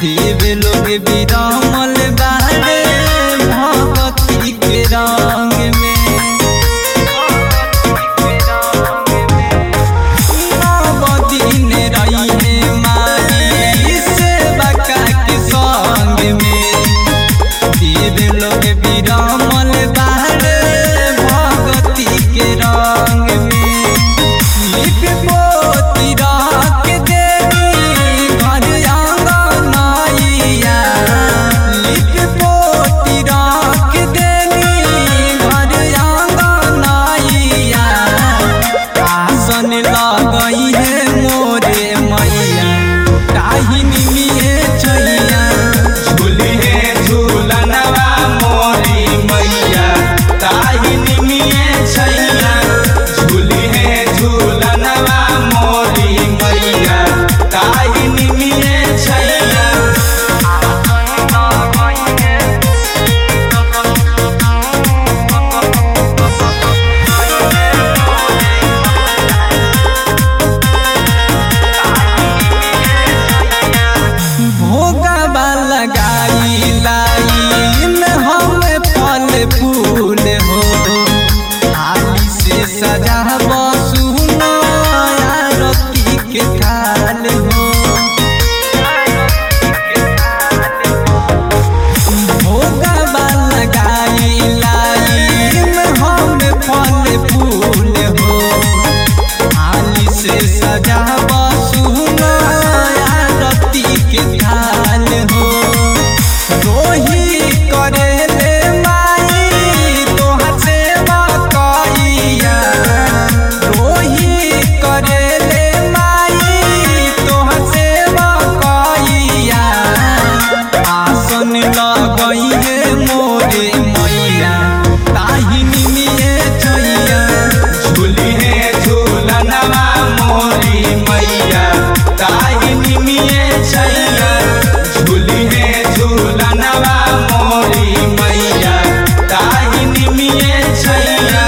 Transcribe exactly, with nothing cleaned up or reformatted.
देव लोग विरामल बारे भगती के रंग में। नव दिन रही है माई सेवा के संग में। देव लोग विरामल बारे भगती के रंग में। लिप पोती रख देवी घर आंगनैया। लिप पोती रख देवी घर आंगनैया। आसन लगई है मोरे मैया टाहिनी में छैया। झूली है झूलनवा मोरी मैया ताहिनी में छैया। झूली है झूलनवा मोरी मैया ताहिनी में छैया। भोगवा लगाई लाइन हम फल फूल हो। थाली से सजाब सुनो आरती के थाल हो। भोगवा लगाई लाइन हम फल फूल हो। थाली से सजाब सुनो आरती के थाल हो। रोही करेले माई तोहर सेवा कइया। रोही करेले माई तोहर सेवा कइया। आसन लगई है मोरे मैया ताहिनी में छैया। झूली है झूलनवा मोरी मैया ताहिनी में छैया। झूली है झूलनवा मोरी मैया ताहिनी में छैया।